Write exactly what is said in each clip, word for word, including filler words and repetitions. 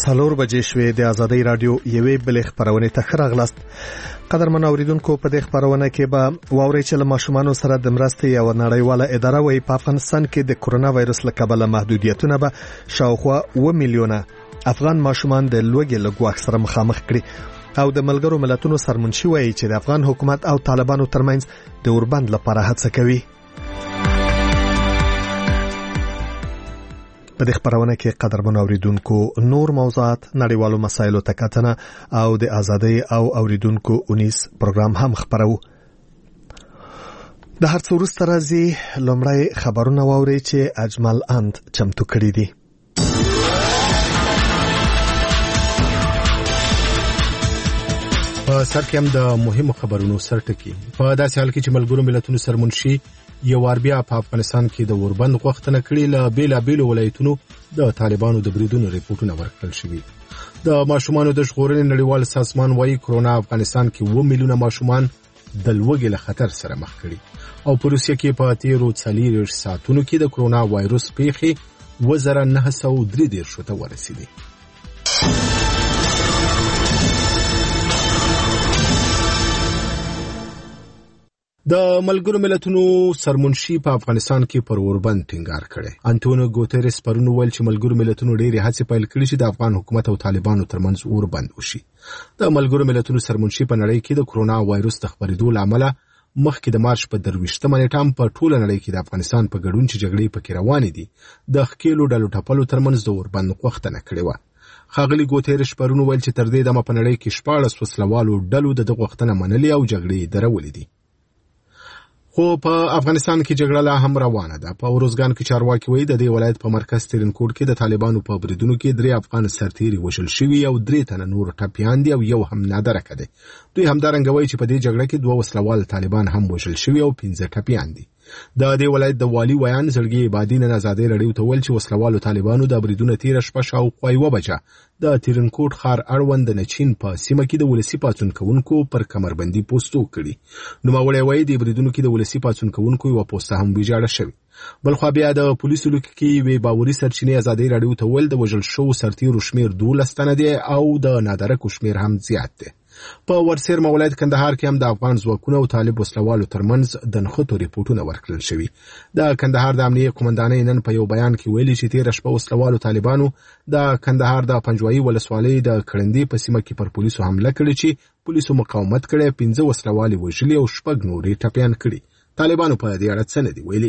څلور بجې شوې. د ازادۍ رادیو یوې بلې خبرونه ته ښه راغلاست. قدرمن اوریدونکو، په دې خبرونه کې به واورئ چې له ماشومانو سره د مرستې یو نړیواله اداره وایي په افغانستان کې د کورونا وایرس له کبله محدودیتونه به شاوخوا اوه میلیونه افغان ماشومان د لوږې له ګواښ سره مخامخ کړي. او د ملګرو ملتونو سرمنشي وایي چې د افغان حکومت او طالبانو ترمنځ د اوربند لپاره هڅه کوي. په دې خبرونه کې قدرمن اوریدونکو نور موضوعات، نړیوالو مسایلو ته کتنه او د ازادۍ او اوریدونکو اونیس پروګرام هم خبرو. د هر څه وروسته راځي لومړی خبرونه واورئ چې اجمل اند چمتو کړي دي. په سر کې هم د مهمو خبرونو سرټکی. په داسې حال کې چې ملګرو ملتونو سرمنشي یو وار بیا په افغانستان کې د اوربند غوښتنه کړې، له بیلابیلو ولایتونو د طالبانو د بریدونو ریپورتونه ورکړل شوي. د ماشومانو د ژغورنې نړیوال سازمان وایي کرونا افغانستان کې اوه میلیونه ماشومان د لوږې له خطر سره مخ کړي او په روسیه کې په تیرو څلوېښتو ساعتونو کې د کرونا وایرس پیښې اووه زره نهه سوه درې دېرش ته ورسېدې. د ملګرو ملتونو سرمنشي په افغانستان کې پر اوربند ټینګار کړي. انټونیو ګوتریس پرون ویل چې ملګرو ملتونو ډېرې هڅې پیل کړې چې د افغان حکومت او طالبانو ترمنځ اوربند وشي. د ملګرو ملتونو سرمنشي په نړۍ کې د کرونا وایرس د خپرېدو له امله مخکې د مارچ په درویشتمه نیټه هم په ټوله نړۍ کې د افغانستان په ګډون چې جګړې پکې روانې دي د ښکېلو ډلو ټپلو ترمنځ د اوربند غوښتنه کړې وه. ښاغلي ګوتریس پرون ویل چې تر دې دمه په نړۍ کې شپاړس وسلوالو ډلو د دغه غوښتنه منلې او جګړې درولې دي. خو په افغانستان کې جګړه لا هم روانه ده. په اروزګان کې چارواکي وایي د دې ولایت په مرکز ترینکوټ کې د طالبانو په بریدونو کې درې افغان سرتیري وژل شوي او درې تنه نور ټپیان دي او یو هم نادرکه دی. دوی همدارنګه وایي چې په دې جګړه کې دوه وسلوال طالبان هم وژل شوي او پنځه ټپیان دي. د دې ولایت د والي ویان زړګي عبادي نن ازادۍ رادیو ته ویل چې وسلوالو طالبانو د بریدونو تیره شپه شاوخوا یوه بجه د ترینکوټ ښار اړوند د نچین په سیمه کې د ولسي پاڅون کوونکو پر کمربندي پوسټو کړي. نوموړی وایي د بریدونو کې د ولسي پاڅون کوونکو یوه پوسټه هم ویجاړه شوې. بلخوا بیا د پولیسو لیک کې یوې باوري سرچینې ازادۍ رادیو ته ویل د وژل شوو سرتیرو شمېر دولس تنه دی او د نادرکو شمېر هم زیات دی. په ورسېرمه ولایت کندهار کې هم د افغان ځواکونو او طالب وسلوالو ترمنځ د نښتو ریپورټونه ورکړل شوي. د کندهار د امنیې قومندانۍ نن په یو بیان کې ویلي چې تېره شپه وسلوالو طالبانو د کندهار د پنجوایي ولسوالۍ د کړندې په سیمه کې پر پولیسو حمله کړې چې پولیسو مقاومت کړی، پنځه وسلوالې وژلي او شپږ نورې ټپیان کړي. طالبانو په دې اړه څه نه دي ویلي.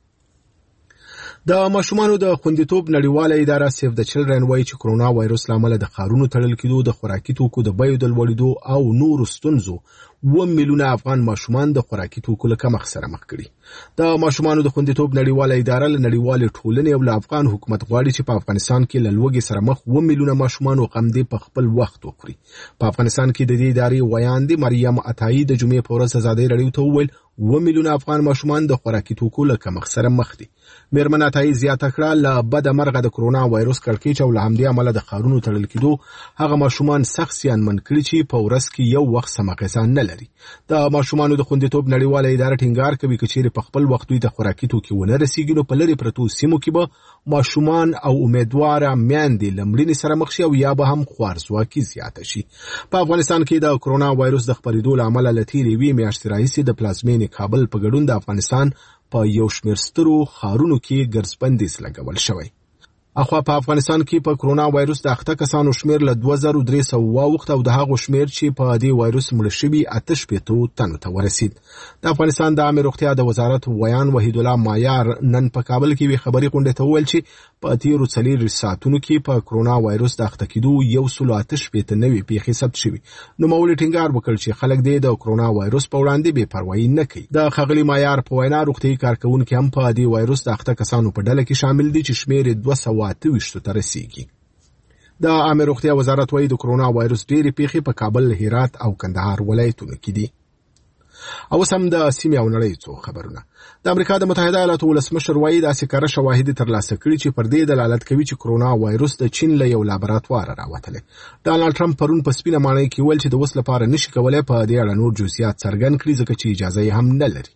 د ماشومانو د خوندیتوب نړیواله اداره سیف د چلډرن وایي چې کرونا وایرس له امله د ښارونو تړل کېدو، د خوراکي توکو د بیو د لوړېدو او نورو ستونزو اوه میلیونه افغان ماشومان د خوراکي توکو له کمښت سره مخ کړي. د ماشومانو د خوندیتوب نړیواله اداره له نړیوالې ټولنې او له افغان حکومت غواړي چې په افغانستان کې له لوږې سره مخ اوه میلیونه ماشومان غمدې په خپل وخت وخوري. په افغانستان کې د دې ادارې ویاندې مریم عطایي د جمعې په ورځ ازادۍ رادیو ته وویل اوه میلیونه افغان ماشومان د خوراکي توکو له کمښت سره مخ دي. میرمن عطایي زیاته کړه له بده مرغه د کرونا وایرس کړکېچ او له همدې امله د ښارونو تړل کېدو هغه ماشومان سخت زیانمن کړي چې په ورځ کې یو وخت سمه غذا نه لري. د ماشومانو د خوندیتوب نړیواله اداره ټینګار کوي که چیرې په خپل وخت دوی ته خوراکي توکي ونه رسیږي نو په لرې پرتو سیمو کې به ماشومان او امیدواره میندې له مړینې سره مخ شي او یا به هم خوارځواکي زیاته شي. په افغانستان کې د کرونا وایرس د خپرېدو له امله له تېرې یوې میاشتې راهیسې د پلازمینې کابل په ګډون د افغانستان په یو شمېر سترو ښارونو کې ګرځبندیز لګول شوی. اخوا په افغانستان کې په کرونا وایرس د اخته کسانو شمېر له دوه زره درې سوه واوښت او د هغو شمېر چې په دې وایرس مړه شوي اته شپېتو تنو ته ورسید. د افغانستان د عامې روغتیا د وزارت ویان وحید الله مایار نن په کابل کې یوې خبري غونډې ته وویل چې په تېرو څلېرویشت ساعتونو کې په کرونا وایرس د اخته کېدو یو سلو اته شپېته نوې پیښې ثبت شوي. نوموړي ټینګار وکړ چې خلک دې د کرونا وایرس په وړاندې بې پروایي نه کوي. د ښاغلي مایار په وینا روغتیایي کارکوونکي هم په دې وایرس د اخته کسانو په ډله کې شامل دي چې شمېر یې دوه سوه اته ویشتو ته رسیږي. د عامې روغتیا وزارت وایي د کرونا وایرس ډېرې پیښې په کابل، هرات او کندهار ولایتونو کې دي. او سم د سیمې او نړۍ څو خبرونه. د امریکا د متحده ایالاتو ولسمشر وایي داسې کره شواهد ترلاسه کړي چې پر دې دلالت کوي چې کرونا وایرس د چین له یو لابراتوار راوتلی. ډانلډ ټرمپ پرون په سپینه ماڼۍ کې ویل چې د اوس لپاره نشي کولی په دې اړه نور جزئیات څرګند کړي ځکه چې اجازه یې هم نه لري.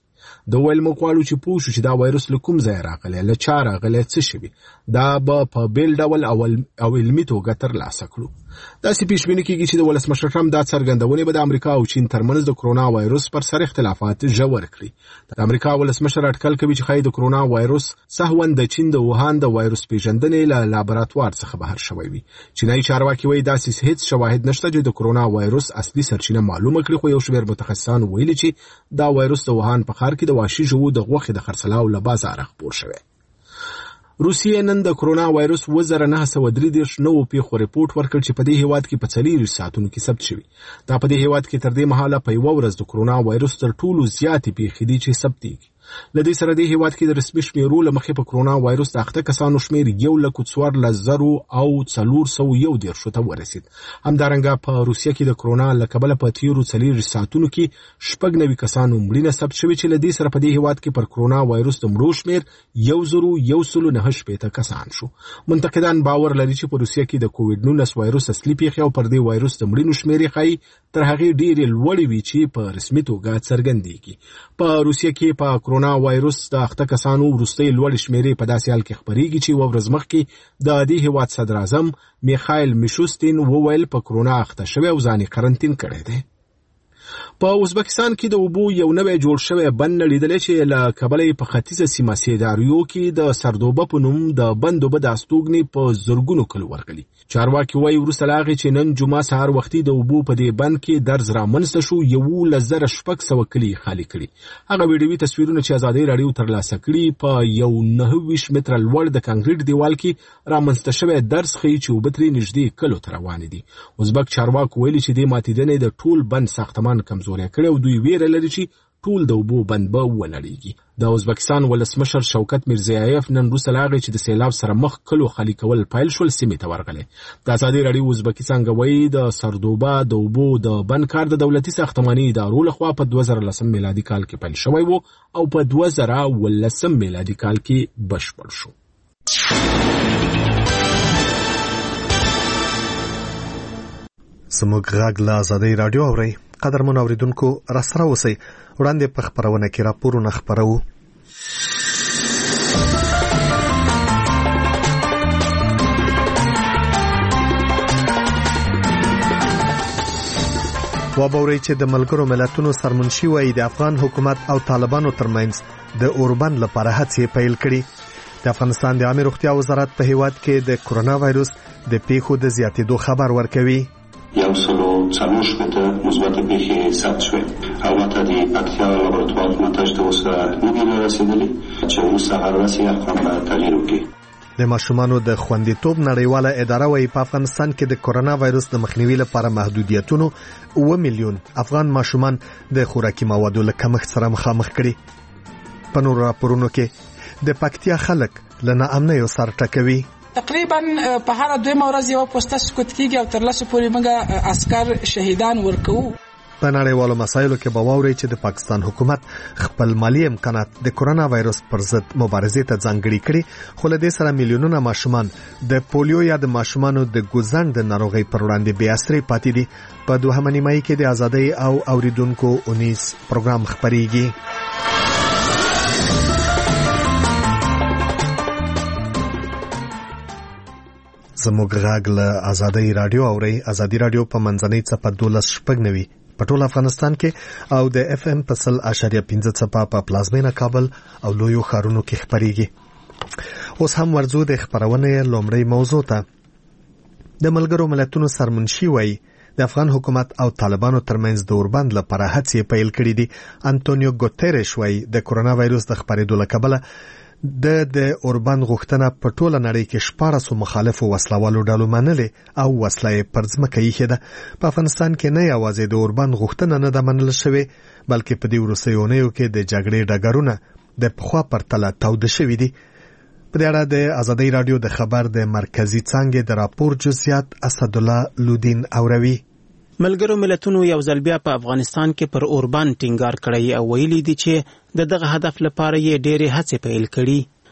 د ویل مکوالو چې پوه شو چې دا وایروس له کوم ځای راغلی، له چا راغلی، څه شوي، دا به په بیل ډول او علمي توګه ترلاسه کړو. داسې پیشبیني کېږي چې د ولسمشر ټرمپ دا څرګندونې به د امریکا او چین ترمنځ د کرونا وایروس پر سر اختلافات ژور کړي. د امریکا ولسمشر اټکل کوي چې ښایي د کرونا وایروس سهوا د چین د ووهان د وایروس پیژندنې له لابراتوار څخه بهر شوی وي. چینایي چارواکي وایي داسې هیڅ شواهد نشته چې د کرونا وایروس اصلي سرچینه معلومه کړي، خو یو شمېر متخصصان ویلي چې دا وایروس د ووهان په ښار کې د وحشي ژوو د غوښې د خرڅلاو له بازاره خپور شوی. روسیې نن د کرونا وایروس اووه زره نهه سوه درې دېرش نوو پیښو رپورټ ورکړ چې په دې هیواد کې په څلېرویشت ساعتونو کې ثبت شوي. دا په دې هیواد کې تر دې مهاله په یوه ورځ د کرونا وایروس تر ټولو زیاتې پیښې دي چې ثبتېږي. له دې سره دې هیواد کې د رسمي شمېرو له مخې په کرونا وایروس د اخته کسانو شمېر یو لک څوارلس زرو او څلور سوه یو دېرشو ته ورسېد. همدارنګه په روسیه کې د کرونا له کبله په تېرو څلېرویشت ساعتونو کې شپږ نوي کسانو مړینه ثبت شوې چې له دې سره په دې هیواد کې پر کرونا وایروس د مړو شمېر یو زرو یو سلو نهه شپېته کسان شو. منتقدان باور لري چې په روسیه کې د کووډ نولس وایروس اصلي پیښې او پر دې وایروس د مړینو شمېر یې ښایي تر هغې ډېرې لوړې وي چې په رسمي توګه څرګندېږي. په روسیه کې په کرونا وایروس د اخته کسانو وروستۍ لوړې شمېرې په داسې حال کې خپرېږي چې یوه ورځ مخکې د دې هیواد صدر اعظم میخایل میشوستین وویل په کرونا اخته شوی او ځان یې قرنطین کړی دی. په ازبکستان کې د اوبو یو نوی جوړ شوی بند لیدلی چې له کبله یې په ختیځه سیمه سیداریو کې د سردوبه په نوم د بند اوبه د استوګنې په زرګونو کلو ورغلي. چارواکي وایي وروسته له هغې چې نن جمعه سهار وختي د اوبو په دې بند کې درز رامنځته شو، یولس زره شپږ سوه کلي خالي کړي. هغه ویډیوي تصویرونه چې ازادۍ راډیو ترلاسه کړي په یو نهه ویشت متره لوړ د کانکریټ دیوال کې رامنځته شوی درز ښیي چې اوبه ترې نږدې کلو ته روانې دي. ازبک چارواکو ویلي چې دې ماتېدنې د ټول بند ساختمان کمزوری کړی او دوی ویره لري چې ټول د اوبو بند به ونړېږي. د ازبکستان ولسمشر شوکت میرزیایف نن وروسته له هغې چې د سیلاب سره مخ کلو خالي کول پیل شول سیمې ته ورغلی. د ازادۍ راډیو ازبکي څانګه وایي د سردوبه د اوبو د بند کار د دولتي ساختماني ادارو لخوا په دوه زره لسم میلادي کال کې پیل شوی و او په دوه زره اوولسم میلادي کال کې بشپړ شو. زموږ غږ له ازادۍ راډیو اورئ. قدرمن اوریدونکو راسره اوسئ. وړاندې په خپرونه کې راپورونه خپروو. وبورئ چې د ملګرو ملتونو سرمنشي وایي د افغان حکومت او طالبانو ترمنځ د اوربند لپاره هڅې پیل کړي. د افغانستان د عامه روغتیا وزارت په هیواد کې د کرونا وایروس د پیښو د زیاتېدو خبر ورکوي. یو سلو څلور شپېته مثبت پیښې ثبت شوې او ماته د پکتیا لابراتوار نتایج ته اوس نه دي رسېدلي چې وروسته هر ورځ یې ارقام به تغییر وکړي. د ماشومانو د خوندیتوب نړیواله اداره وایي په افغانستان کې د کرونا وایروس د مخنیوي لپاره محدودیتونو اووه میلیون افغان ماشومان د خوراکي موادو له کمښت سره مخامخ کړي. په نورو راپورونو کې د پکتیا خلک له ناامنیو سر ټکوي. تقریبا په هر دویمه ورځ یو پوسټه سکوت کیږي او تر لسو پورې موږ عسكر شهیدان ورکوو. په نړیوالو مسایلو کې به واورئ چې د پاکستان حکومت خپل مالی امکانات د کرونا وایروس پر ضد مبارزې ته ځانګړي کړي، خو له دې سره میلیونونه ماشومان د پولیو یا د ماشومانو د ګوزڼ د ناروغۍ پر وړاندې بې اثرې پاتې دي. په دوهمه نیمایي کې د ازادۍ او اوریدونکو اونیز پروګرام خپریږي. زموږ غږ له ازادۍ راډیو اورئ. ازادۍ راډیو په منځنۍ څپه دولس شپږ نوي په ټول افغانستان کې او د اف ام په سل اشاریه پنځه څپه په پلازمینه کابل او لویو ښارونو کې خپریږي. اوس هم ورځو د خپرونې لومړی موضوع ته. د ملګرو ملتونو سرمنشي وایي د افغان حکومت او طالبانو ترمنځ د اوربند لپاره هڅې پیل کړي دي. انټونیو ګوتریش وایي د کرونا وایروس د خپرېدو له کبله د د اوربند غوښتنه په ټوله نړۍ کې شپاړسو مخالفو وسلوالو ډلو منلې او وسله یې پر ځمکه ایښې ده. په افغانستان کې نه یوازې د اوربند غوښتنه نه ده منل شوې، بلکې په دې وروستیو اونیو کې د جګړې ډګرونه د پخوا پرتله تاوده شوي دي. په دې اړه د ازادۍ راډیو د خبر د مرکزي څانګې د راپور جزئیات اسدالله لودین اوروي. ملګرو ملتونو یو ځل بیا په افغانستان کې پر اوربند ټینګار کړی او ویلي دي چې د دغه هدف لپاره یې ډېرې هڅې پیل کړي.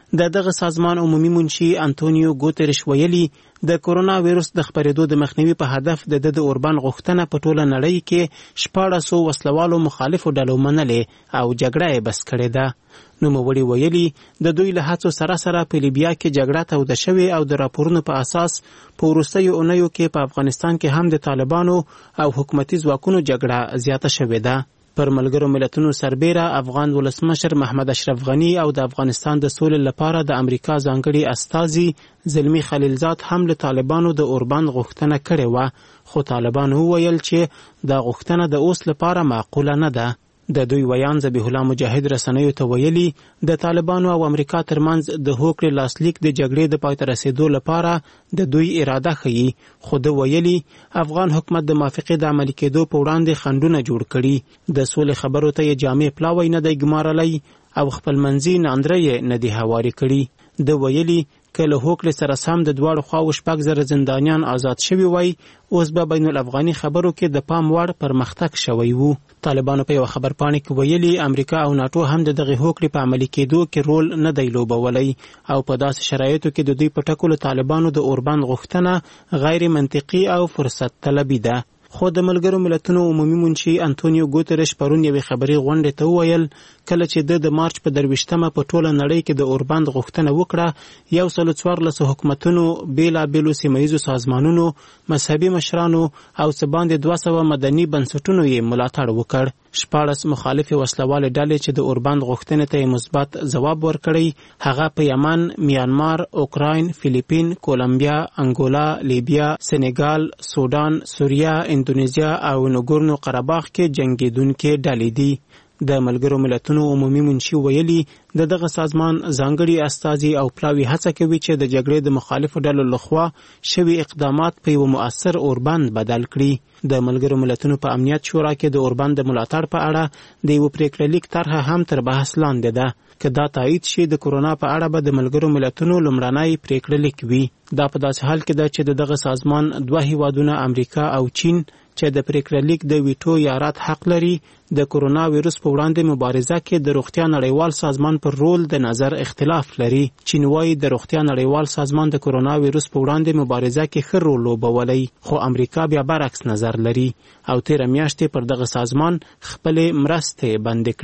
د دغه سازمان عمومي منشي انټونیو ګوتریش ویلي د کورونا وایروس د خپرېدو د مخنیوي په هدف د د اوربان غوښتنه په ټوله نړۍ کې شپاړس سوه وسلوالو مخالفو ډلو منلې او جګړه یې بس کړې ده. نوموړي ویلي د دوی له هڅو سره سره په لیبیا کې جګړه توده شوې او د راپورونو په اساس په وروستیو اونیو کې په افغانستان کې هم د طالبانو او حکومتي ځواکونو جګړه زیاته شوې ده. پر ملګرو ملتونو سربیره افغان ولسمشر محمد اشرف غنی او د افغانستان د سولې لپاره د امریکا ځانګړي استازي زلمی خلیلزاد هم له طالبانو د اوربان غوښتنه کړې وه، خو طالبانو وویل چې دا غوښتنه د اوس لپاره معقوله نه ده. د دوی ویان ذبیح الله مجاهد رسنیو ته ویلي د طالبانو او امریکا ترمنځ د هوکړې لاسلیک د جګړې د پای ته رسیدو لپاره د دوی اراده ښیي، خو ده ویلي افغان حکومت د موافقې د عملي کېدو په وړاندې خنډونه جوړ کړي، د سولې خبرو ته یې جامع پلاوی نه دی ګمارلی او خپلمنځي ناندره یې نه دي هوارې کړي. ده ویلي که له هوکړې سره سم د دواړو خواو شپږ زره زندانیان آزاد شوي وای، اوس به بین الافغاني خبرو کې د پام وړ پرمختګ شوی وو. طالبانو په یوه خبرپاڼې کې ویلي امریکا او ناټو هم د دغې هوکړې په عملي کېدو کې رول نه دی لوبولی او په داسې شرایطو کې د دوی په ټکو له طالبانو د اوربان غوښتنه غیر منطقي او فرصت طلبي ده. خو د ملګرو ملتونو عمومي منشي انټونیو ګوتریش پرون یوې خبري غونډې ته وویل کله چې د د مارچ په درویشتمه په ټوله نړۍ کې د اوربند غوښتنه وکړه، یو سل څوارلس حکومتونو، بېلابېلو سیمه ییزو سازمانونو، مذهبي مشرانو او څه باندې دوه سوه مدني بنسټونو یې ملاتړ وکړ. شپاړس مخالفې وسلوالې ډلې چې د اوربند غوښتنې ته یې مثبت ځواب ورکړی، هغه په یمن، میانمار، اوکراین، فیلیپین، کولمبیا، انګولا، لیبیا، سنګال، سودان، سوریه، اندونیزیا او نګورنو قرهباغ کې جنګېدونکې ډلې دي. د ملګرو ملتونو عمومي منشي ویلي د دغه سازمان ځانګړي استازي او پلاوي هڅه کوي چې د جګړې د مخالفو ډلو لخوا شوي اقدامات په یو مؤثر اوربند بدل کړي. د ملګرو ملتونو په امنیت شورا کې د اوربند د ملاتړ په اړه د یو پریکړه لیک طرحه هم تر بحث لاندې ده که دا تایید شي د کورونا په اړه به د ملګرو ملتونو لومړنی پریکړه لیک وي. دا په داسې حال کې ده چې د دغه سازمان دوه هیوادونه امریکا او چین چې د پریکړه لیک د ویټو یا رد حق لري، د کورونا ویروس په وړاندې مبارزه کې د روغتیا نړیوال سازمان پر رول د نظر اختلاف لري. چین وايي د روغتیا نړیوال سازمان د کورونا ویروس په وړاندې مبارزه کې ښه رول لوبولی، خو امریکا بیا برعکس نظر لري او تیره میاشتې پر دغه سازمان خپلې مرستې بندې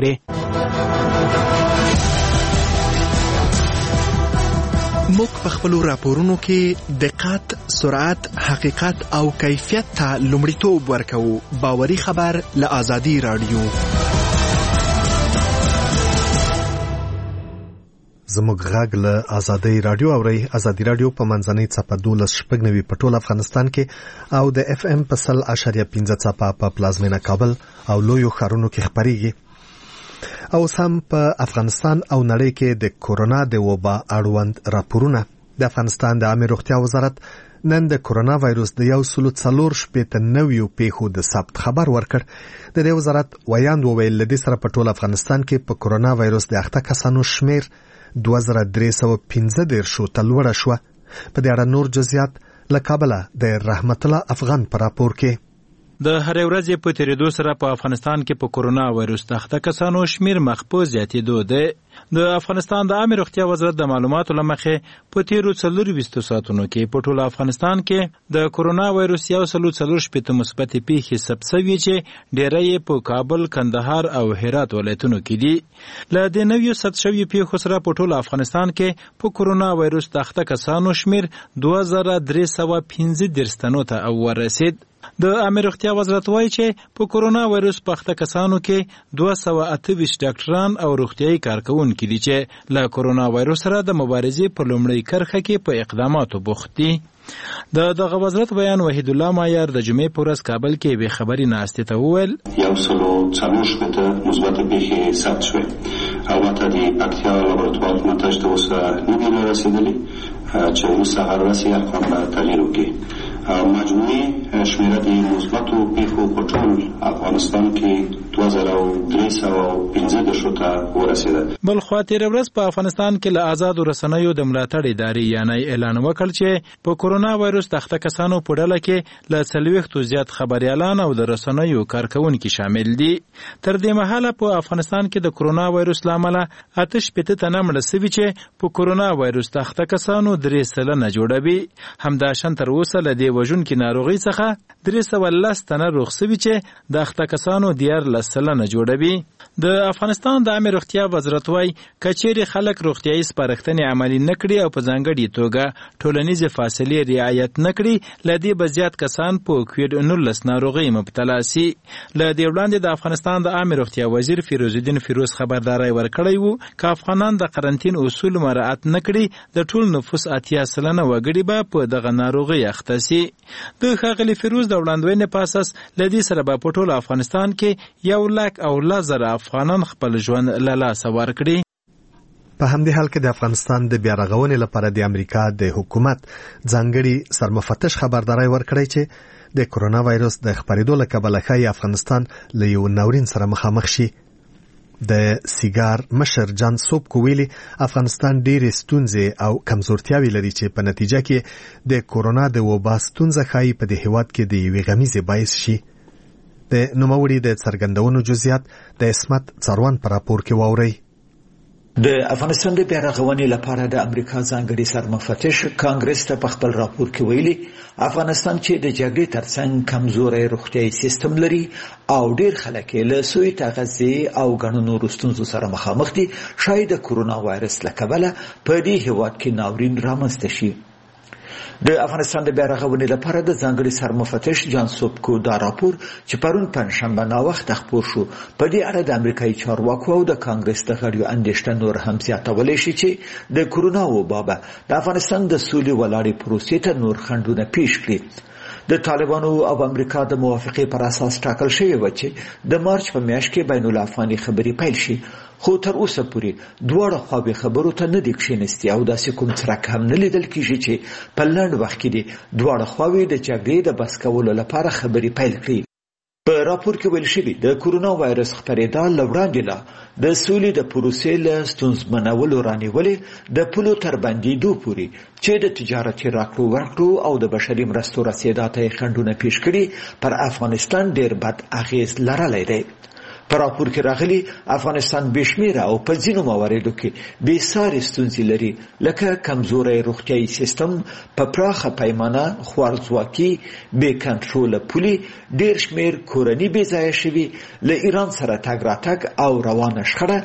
کړې. موږ په خپلو راپورونو کې دقت، سرعت، حقیقت او کیفیت ته لومړیتوب ورکوو. باوري خبر له آزادي راډیو. زموږ غږ له آزادي راډیو اورئ. آزادي راډیو په منځنۍ څپه دولس شپږ نوي په ټول افغانستان کې او د اف ام په سل اشاریه پنځه څپه په پلازمینه کابل او لویو ښارونو کې خپریږي. او سم په افغانستان او نړۍ کې د کورونا د وبا اړوند راپورونه. د افغانستان د عامه روغتیا وزارت نن د کورونا وایروس د یو سل څلور شپېته نویو پیښو د ثبت خبر ورکړ. د دې وزارت ویاند وویل له دې سره په ټول افغانستان کې په کورونا وایروس د اخته کسانو شمیر دوه زره درې سوه پنځه دېرشو ته لوړه شوه. په دې اړه نور جزئیات له کابله د رحمت الله افغان په راپور کې. د هرې ورځې په تیریدو سره په افغانستان کې په کورونا وایروس د اخته کسانو شمیر مخ په زیاتېدو دی. د افغانستان د عامه روغتیا وزارت د معلوماتو له مخې په تیرو څلورویشتو ساعتونو کې په ټول افغانستان کې د کورونا وایروس یو سل څلور شپېته مثبتې پیښې ثبت شوې چې ډېری یې په کابل، کندهار او هرات ولایتونو کې دي. له دې نویو ثبت شویو پیښو سره په ټول افغانستان کې په کورونا وایروس د اخته کسانو شمیر دوه زره درې سوه پنځه دېرش تنو ته ورسید. د عامه روغتیا وزارت وایي چې په کورونا وایروس په اخته کسانو کې دوه سوه اته ویشت ډاکټران او روغتیایي کارکوونکي دي چې له کورونا وایروس سره د مبارزې په لومړۍ کرښه کې په اقداماتو بوخت دي. د دغه وزارت بیان وحید الله مایار د جمعې په ورځ کابل کې بې خبري ناستې ته وویل یو سل څلور شپېته مثبت پیښې ثبت شوې. البته د اکتیا لابراتوار نتایج ته اوس نه دي رسېدلي چې وروسته هر ورځ یې اقدام به تغییر وکړي. مجموعي شمیره د مثبتو پیښو په ټول افغانستان کې دوه زره درې سوه پنځه دېرش ته ورسېده. بل خوا تېره ورځ په افغانستان کې له آزادو رسنیو د ملاتړ ادارې یعنی اعلان وکړ چې په کورونا وایرس د اخته کسانو په ډله کې له څلوېښتو زیات خبریالان او د رسنیو کارکوونکي شامل دي. تر دې مهاله په افغانستان کې د کورونا وایرس له امله اته شپېته تنه مړه سوي چې په کورونا وایرس د اخته کسانو درې سلنه جوړوي. همداشان تر اوسه له دې وژونکې ناروغۍ څخه درې سوه لس تنه روغ سوي چې د اخته کسانو دیارلس سلنه جوړوي. د افغانستان د عامه روغتیا وزارت وايي که چیرې خلک روغتیایي سپارښتنې عملي نه کړي او په ځانګړې توګه ټولنیزې فاصلې رعایت نه کړي، له دې به زیات کسان په کوویډ نولس ناروغۍ مبتلا سي. له دې وړاندې د افغانستان د عامه روغتیا وزیر فیروز الدین فیروز خبرداری ورکړی وو که افغانان د قرنطین اصول مراعات نه کړي د ټول نفوس اتیا سلنه وګړي به په دغه ناروغۍ اخته سي. د ښاغلي فیروز د وړاندوینې په اساس له دې سره به په ټول افغانستان کې یو لاک او لس زره افغانان خپل ژوند له لاسه ورکړي. په همدې حال کې د افغانستان د بیا رغونې لپاره د امریکا د حکومت ځانګړي سرمفتش خبرداری ورکړی چې د کورونا وایرس د خپرېدو له کبله ښایي افغانستان له یو ناورین سره مخامخ شي. د سیګار مشر جان سوبکو ویلي افغانستان ډېرې ستونزې او کمزورتیاوې لري چې په نتیجه کې د کورونا د وبا ستونزه ښایي په دې هېواد کې د یوې غمیزې باعث شي. د نوموړي د څرګندونو جزئیات د عصمت څاروان په راپور کې واورئ. د افغانستان د بیا رغونې لپاره د امریکا ځانګړي سرمفتش کانګرس ته په خپل راپور کې ویلي افغانستان چې د جګړې ترڅنګ کمزوري روغتیايي سیستم لري او ډېر خلک له سوی تغذیې او ګڼو نورو ستونزو سره مخامخ دي، شاید د کورونا وایرس له کبله په دې هېواد کې ناورین رامنځته شي. د افغانستان د بیا رغونې لپاره د ځانګړي سرمفتش جان سوبکو دا راپور چې پرون پنځشنبه ناوخته خپور شو په دې اړه د امریکایي چارواکو او د کانګرس د غړیو اندېښنه نور هم زیاتولی شي چې د کورونا وبا به د افغانستان د سولې ولاړې پروسې ته نور خنډونه پیش کړي. د طالبانو او امریکا د موافقې پر اساس ټاکل شوی و چې د مارچ په میاشت کې بین الافغاني خبرې پیل شي، خو تر اوسه پورې دواړه خواوې خبرو ته نه دی کښېنستي او داسې کوم څرک هم نه لیدل کېږي چې په لنډ وخت کې دې دواړه خواوې د جګړې د بس کولو لپاره خبرې پیل کړي. په راپور کې ویل شوي د کورونا وایرس خپرېدا له وړاندې لا د سولې د پروسې له ستونزمنولو رانیولې د پولو تر بندېدو پورې چې د تجارتي راکړو ورکړو او د بشري مرستو رسېدا ته یې خنډونه پیش کړي پر افغانستان ډېر بد اغېز لرلی دی. په راپور کې راغلي افغانستان بې شمېره او په ځینو مواردو کې بې ساري ستونزې لري، لکه کمزوری روغتیايي سیستم، په پراخه پیمانه خوارځواکي، بې کنټروله پولې، ډېر شمېر کورني بې ځایه شوي، له ایران سره تګ راتګ او روانه شخړه،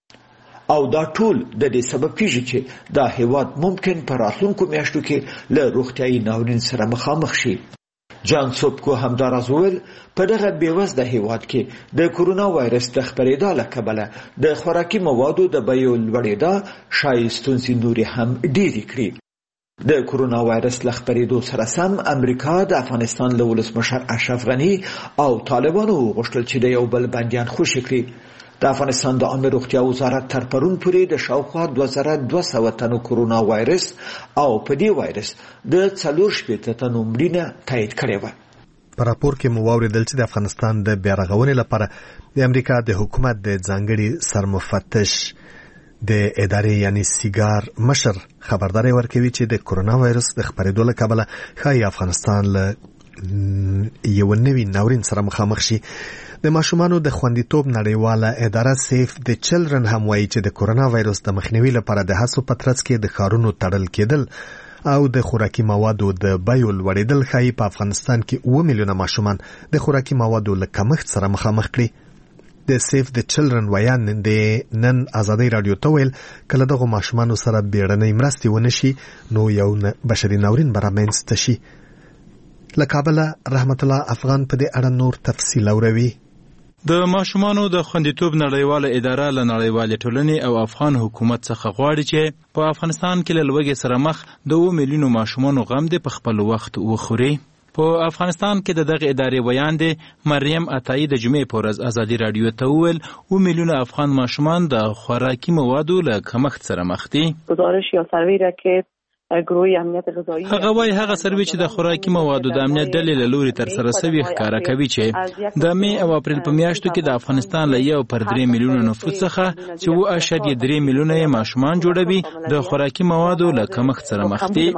او دا ټول د دې سبب کېږي چې دا هېواد ممکن په راتلونکو میاشتو کې له روغتیايي ناورین سره مخامخ شي. جان سوبکو همداراز وویل په دغه بېوزله هېواد کې د کورونا وایرس د خپرېدا له کبله د خوراکي موادو د بیو لوړېدا ښایي ستونزې نورې هم ډېرې کړي. د کورونا وایرس له خپرېدو سره سم امریکا د افغانستان له ولسمشر اشرف غني او طالبانو وغوښتل چې د یو بل بندیان خوشي کړي. د افغانستان د عامه روغتیا وزارت تر پرون پورې د شاوخوا دوه زره دوه سوه تنو کورونا وایرس او په دې وایرس د څلور شپېته تنو مړینه تایید کړې وه. په راپور کې مو واورېدل چې د افغانستان د بیا رغونې لپاره د امریکا د حکومت د ځانګړي سرمفتش د ادارې یعنی سیګار مشر خبرداری ورکوي چې د کورونا وایرس د خپرېدو له کبله ښایي افغانستان له یو نوي ناورین سره مخامخ شي. د ماشومانو د خوندیتوب نړیواله اداره سیف د چلډرن هم وایي چې د کورونا وایرس د مخنیوي لپاره د هڅو په ترڅ کې د ښارونو تړل کېدل او د خوراکي موادو د بیو لوړېدل ښایي په افغانستان کې اوه میلیونه ماشومان د خوراکي موادو له کمښت سره مخامخ کړي. د سیف د چلډرن ویان د نن ازادۍ راډیو ته ویل کله دغو ماشومانو سره بیړنۍ مرستې ونه شي نو یو بشري ناورین به رامنځته شي. له کابله رحمت الله افغان په دې اړه نور تفصیل اوروي. د ماشومانو د خوندیتوب نړیواله اداره له نړیوالې ټولنې او افغان حکومت څخه غواړي چې په افغانستان کې له لوږې سره مخ د اوه میلیونو ماشومانو غم دې په خپل وخت وخوري. په افغانستان کې د دغه ادارې ویان دی مریم عطایي د جمعې په ورځ ازادي راډیو ته وویل اوه میلیونه افغان ماشومان د خوراکي موادو له کمښت سره مخ دي. گزارش یا سروی را که گروه امنیت غذایی. هغه وايي هغه سروې چې د خوراکي موادو د امنیت ډلې له لوري ترسره شوي ښکاره کوي چې د می او اپریل په میاشتو کې د افغانستان له یو پر درې میلیونه نفوس څخه چې اوه اعشاریه درې میلیونه یې ماشومان جوړوي د خوراکي موادو له کمښت سره مخ دي.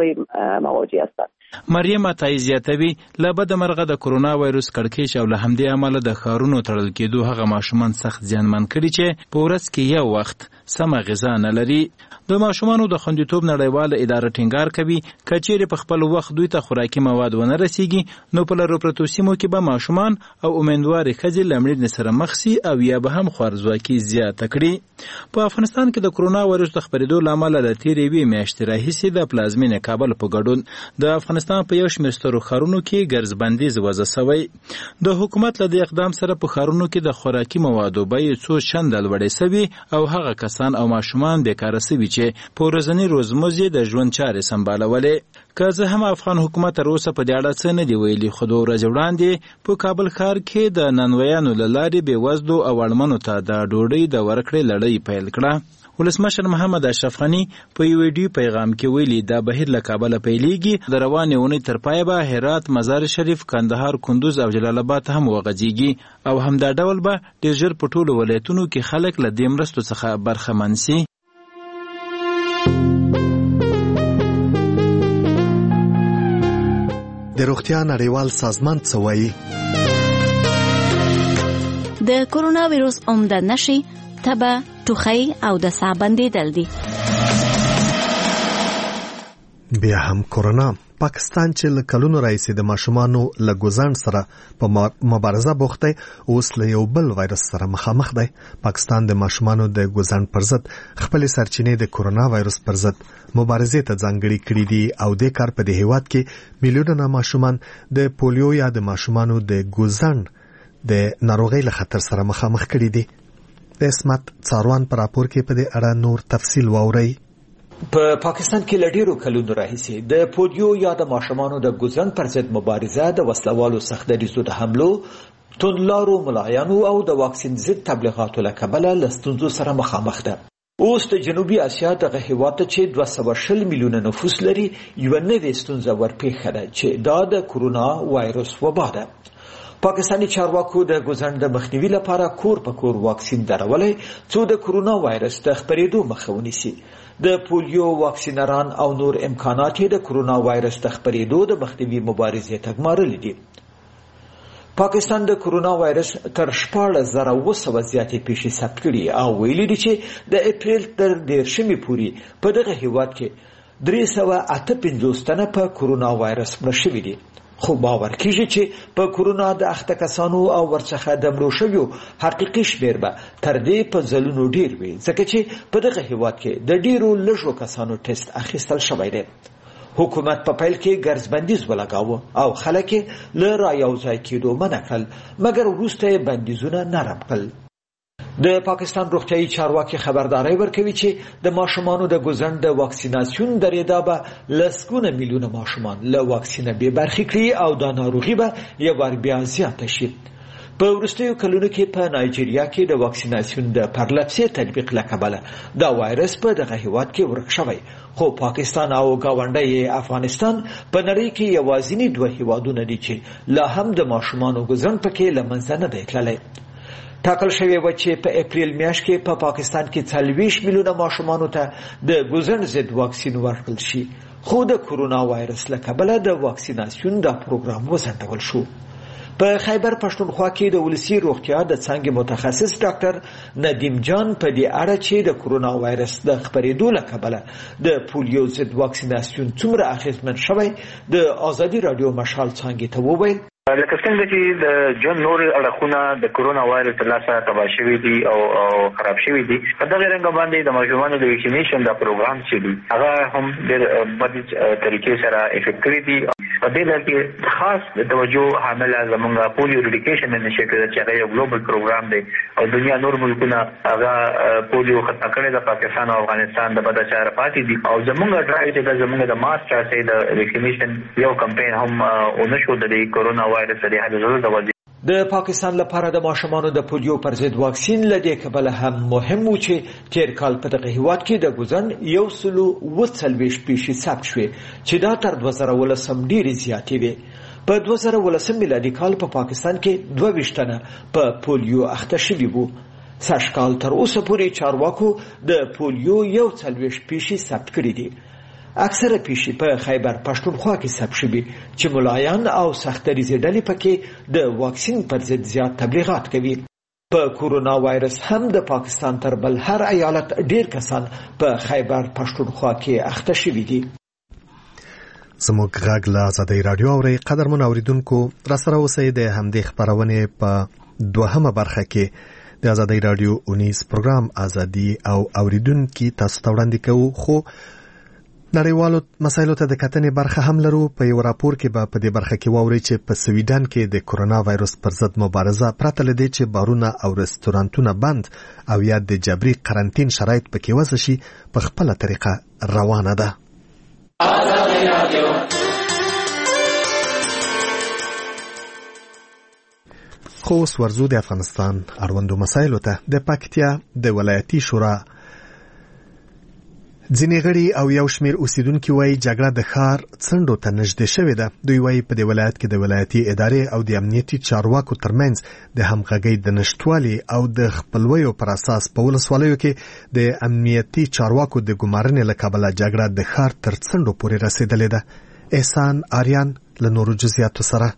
مریم عطایی زیاتوي له بده مرغه د کرونا وایروس کړکېچ او له همدې امله د ښارونو تړل کېدو هغه ماشومان سخت زیانمن کړي چې په ورځ کې یو وخت سمه غذا نه لري. د ماشومانو د خوندیتوب نړیواله اداره ټینګار کوي که چیرې په خپل وخت دوی ته خوراکي مواد ونه رسیږي نو په لرو پرتو سیمو کې به ماشومان او امیندوارې ښځې له مړینې سره مخ سي او یا به هم خوارځواکي زیاته کړي. په افغانستان کې د کرونا وایروس د خپرېدو له امله له تېرې یوې میاشتې راهیسې د پلازمینې کابل په ګډون د افغانستان په یو شمېر سترو ښارونو کې ګرځبندیز وضع شوی. د حکومت له دې اقدام سره په ښارونو کې د خوراکي موادو بیې څو چنده لوړې شوي او هغه کسان او ماشومان بیکاره شوي چې په ورځني روزمرې د ژوند چارې سمبالولې. که زه هم افغان حکومت تر اوسه په دې اړه څه نه دي ویلي، خو دوه ورځې وړاندې په کابل ښار کې د نانوایانو له لارې بېوزلو او اړمنو ته د ډوډۍ د ورکړې لړۍ پیل کړه. ولسمشر محمد اشرف غني په یو ویډیو پیغام کې ویلي دا بهیر له کابله پیلېږي، د روانې اونۍ تر پایه به هرات، مزار شریف، کندهار، کندوز او جلال آباد هم وغځېږي او همدا ډول به ډېر ژر په ټولو ولایتونو کې خلک له دې مرستو څخه برخمن سي. د روغتیا نړیوال سازمان څه وایي؟ د کرونا ویروس عمده نښې تبه، ټوخی او د ساه بندېدل دي. بیا هم کرونا. پاکستان چې له کلونو راهیسې د ماشومانو له ګوزڼ سره په مبارزه بوخت دی، اوس له یو بل وایرس سره مخامخ دی. پاکستان د ماشومانو د ګوزڼ پر ضد خپلې سرچینې د کرونا وایرس پر ضد مبارزې ته ځانګړې کړې دي او د کار په دې هیواد کې میلیونونه ماشومان د پولیو یا د ماشومانو د ګوزڼ د ناروغۍ له خطر سره مخامخ کړي دي. د اسمت څاروان پر راپور کې په دې اړه نور تفصیل واورئ. په پاکستان کې لډیرو کلونو راهیسې د پولیو یا د ماشومانو د ګوزڼ پر ضد مبارزه د وسلوالو سخت دریزو د حملو، توندلارو ملایانو او د واکسین ضد تبلیغاتو له کبله له ستونزو سره مخامخ ده. اوس د جنوبي اسیا دغه هیواد چې دوه سوه شل میلیونه نفوس لري یوه نوې ستونزه ورپېښه ده چې دا د کرونا وایرس وبا ده. پاکستانی چارواکو د ګوزڼ د مخنیوي لپاره کور په کور واکسین درولی څو د کرونا وایرس د خپرېدو مخه ونیسي. د پولیو واکسینران او نور امکانات د کرونا وایرس د خپرېدو د مخنیوي مبارزې تګمارلي دي. پاکستان د کرونا وایرس تر شپاړس زره اوه سوه زیاتې پیښې ثبت کړي او ویلي دي چې د اپریل تر دېرشمې پورې په دغه هیواد کې درې سوه اته پنځوس تنه په کرونا وایرس مړه شوي دي. خو باور کیږي چې په کرونا د اخته کسانو او ورڅخه د مړو شویو حقیقي شمېر به تر دې په ځلونو ډېر وي، ځکه چې په دغه هیواد کې د ډېرو لږو کسانو ټیسټ اخیستل شوی دی. حکومت په پیل کې ګرځبندیز ولګاوه او خلک یې له رایوځای کېدو منع کړل، مګر وروسته یې بندیزونه نرم کړل. د پاکستان روغتیايي چارواکي خبرداري ورکوي چې د ماشومانو د ګوزڼ د واکسیناسیون درېدا به لسګونه میلیونه ماشومان له واکسینه بې برخې کړي او دا ناروغي به یو وار بیا زیاته شي. په وروستیو کلونو کې په نایجیریا کې د واکسیناسیون د پرلپسې تطبیق له کبله دا وایرس په دغه هیواد کې ورک شوی، خو پاکستان او ګاونډی افغانستان په نړۍ کې یوازینی دوه هیوادونه دي چې لا هم د ماشومانو ګوزڼ پکې له منځه نه دی تللی. ټاکل شوی و چې په اپریل میاشت کې په پاکستان کې څلوېښت میلیونه ماشومانو ته د ګوزڼ ضد واکسین ورکړل شي، خو د کرونا وایرس له کبله د واکسیناسیون دا پروګرام وځنډول شو. په خیبر پښتونخوا کې د ولسي روغتیا د څانګې متخصص ډاکټر ندیم جان په دې اړه چې د کرونا وایرس د خپرېدو له کبله د پولیو ضد واکسیناسیون څومره اغېزمن شوی د ازادي راډیو مشال څانګې ته وویل. لکه څنګه چې د ژوند نور اړخونه د کرونا وایرس له لاسه تباه شوي دي او خراب شوي دي، په دغه رنګ باندې د ماشومانو د ویکسینیشن دا پروګرام چې دی هغه هم ډېر بد طریقې سره افیکټ کړی دي. په دې لړ کې خاص توجه حامله زموږ پولیو اریډیکیشن انیشیټیو چې هغه یو ګلوبل پروګرام دی او دنیا نور ملکونه هغه پولیو ختم کړی د پاکستان او افغانستان د بده چاره پاتې دي او زموږ ډرایو چې زموږ د ماس چارسې د ویکسینیشن یو کمپاین هم ونشو د کرونا د پاکستان لپاره د ماشومانو د پولیو پر ضد واکسین لدې کبله هم مهم و چې تیر کال په دغه هیواد کې د ګوزن یو سلو و څلوېښت پیښې ثبت شوې چې دا تر دوه زره ولسم ډېرې زیاتې وې. په دوه زره ولسم میلادي کال په پا پاکستان کې دوه ویشت تنه په پولیو اخته شوي وو. سږ کال تر اوسه پورې چارواکو د پولیو یو څلوېښت پیښې ثبت کړي دي. اکثره پیښې په خیبر پښتونخوا کې ثبت شوي چې ملایان او سختدریزې ډلې پکې د واکسین پر ضد زیات تبلیغات کوي. په کورونا وایرس هم د پاکستان تر بل هر ایالت ډیر کسان په خیبر پښتونخوا کې اخته شوي دي. زموږ غږ له ازادۍ راډیو اورئ. قدرمن اوریدونکو، راسره اوسئ د همدې خپرونې په دوهمه برخه کې د ازادۍ راډیو اونیز پروګرام ازادي او اوریدونکو تاسو ته وړاندې کوو، خو نړیوالو مسایلو ته د کتنې برخه هم لرو. په یو راپور کې به په دې برخه کې واورئ چې په سویډن کې د کورونا وایرس پر ضد مبارزه پرته له دې چې بارونه او رستورانتونه بند او یا د جبري قرنطین شرایط پکې وضع شي په خپله طریقه روانه ده. خو اوس ورځو د افغانستان اړوندو مسایلو ته. د پکتیا د ولایتي شورا ځینې غړي او یو شمېر اوسیدونکي وایي جګړه د ښار څنډو ته نږدې شوې ده. دوی وایي په دې ولایت کې د ولایتي ادارې او د امنیتي چارواکو ترمنځ د همغږۍ د نشتوالي او د خپلویو پر اساس په ولسوالیو کې د امنیتي چارواکو د ګمارنې له کبله جګړه د ښار تر څنډو پورې رسېدلې ده. احسان آریان له نورو جزئیاتو سره.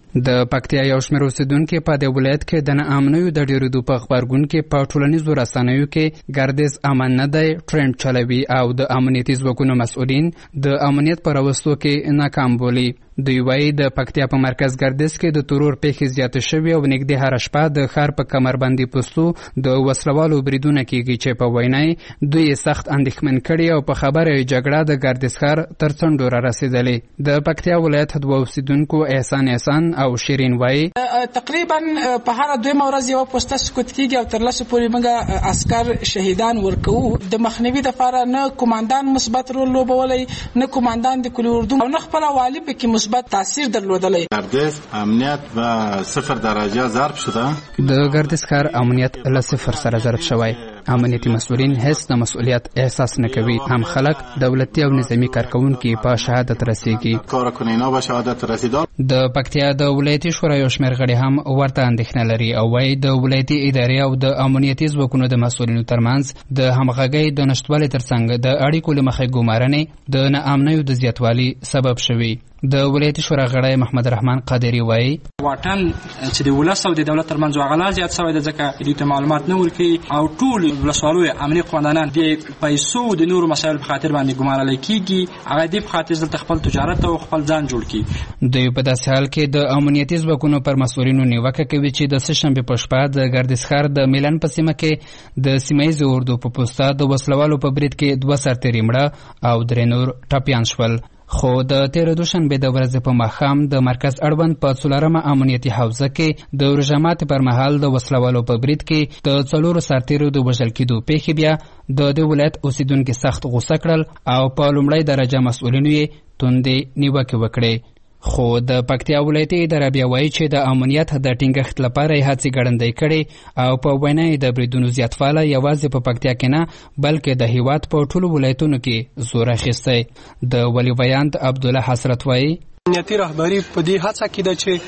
د پکتیا یو شمېر اوسیدونکي په دې ولایت کې د ناامنیو د ډېرېدو په خبرګون کې په ټولنیزو رسنیو کې ګردیز امن نه دی ټرند چلوي او د امنیتي ځواکونو مسؤلین د امنیت په راوستلو کې ناکام بولي. دوی وایي د پکتیا په مرکز ګردیز کې د ترور پیښې زیاتې شوې او نږدې هره شپه د ښار په کمربندي پوستو د وسلوالو بریدونه کېږي چې په وینا دوی سخت اندېښمن کړي او په خبره یې جګړه د ګردیز ښار تر څنډو را رسېدلې. د پکتیا ولایت دوه اوسیدونکو احسان احسان او شیرین وایي تقریبا په هر دویمه ورځ یو پوسټه سقوط کېږي او تر لسو پورې موږ عسکر شهیدان ورکوو. د مخنیوي دپاره نه کمانډان مثبت رول لوبولی، نه کمانډان د کلي اردو او نه خپله والي پکې مثبت تاثیر درلودلی. گردیز امنیت و صفر درجه ضرب شده. د گردیز ښار امنیت له صفر سره ضرب شوی. امنیتي مسؤلین هیڅ د مسؤلیت احساس نه کوي. هم خلک دولتي او نظامي کارکونکي په شهادت رسیږي. کارکنینا به شهادت رسیدل. د پکتیا د ولایتي شورا یو شمېر غړي هم ورته اندېښنه لري او وایي د ولایتي ادارې او د امنیتي ځواکونو د مسؤلینو ترمنځ د همغږۍ د نشتوالي ترڅنګ د اړیکو له مخې ګمارنې د ناامنیو د زیاتوالي سبب شوي. د ولایتي شورا غړی محمد رحمان قادری وایي واټن چې د ولس او د دولت ترمنځ هغه زیات شوی دی ځکه دوی ته معلومات نه ورکوي او ټول ولسوالو امني قوماندانان د پیسو د نورو مسایلو په خاطر باندې ګمارل کېږي. هغه دې په خاطر دلته خپل تجارت او خپل ځان جوړ کړي. دوی په داسې حال کې د امنیتي ځواکونو پر مسؤلینو نیوکه کوي چې د سهشنبې په شپه د ګردیز ښار د میلان په سیمه کې د سیمه ییزې اردو په پوسته د وسلوالو په برید کې دوه سرتېري مړه او درې نور ټپیان شول. خو د تېره دوشنبې د ورځې په ماښام د مرکز اړوند په څلورمه امنیتي حوزه کې د روژه ماتې پر مهال د وسلوالو په برید کې د څلورو سرتېرو د وژل کېدو پیښې بیا د دې ولایت اوسیدونکي سخت غوسه کړل او په لومړۍ درجه مسؤلینو یې توندې نیوکې وکړې. خو د پکتیا ولایتي اداره بیا وایي چې د امنیت د ټینګښت لپاره یې هڅې ګړندۍ کړې او په وینا یې د بریدونو زیاتوالی یوازې په پکتیا کې نه بلکې د هیواد په ټولو ولایتونو کې زور اخیستی. د ولی ویاند عبدالله حسرت وایي امنیتي رهبري په دې هڅه کې ده چې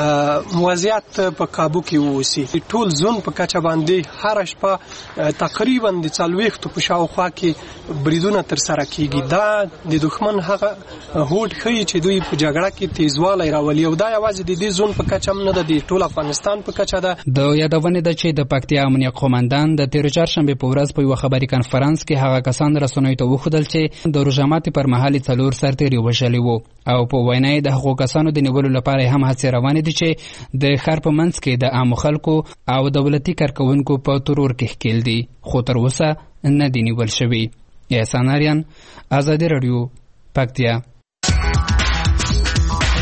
وضعیت په کابو کې واوسي. ټول زون په کچه باندې هر شپه تقریبا د څلوېښتو په شاوخوا کې بریدونه ترسره کېږي. دا د دښمن هغه هوډ ښیي چې دوی په جګړه کې تیزوالی راولي او دا یوازې د دې زون په کچه هم نه ده، د ټول افغانستان په کچه ده. د یادونې ده چې د پکتیا امنیه قومندان د تېرې چهارشنبې په ورځ په یوه خبري کنفرانس کې هغه کسان رسنیو ته وښودل چې د روژه ماتې پر مهال یې څلور سرتېري وژلي وو او په وینا د هغو کسانو د نیولو لپاره هم هڅې روانې دي چې د ښار په منځ کې د عامو خلکو او دولتي کارکوونکو په ترور کې ښکېل دي، خو تر اوسه نه دي نیول شوي. احسان آریان، ازادي راډیو، پکتیا.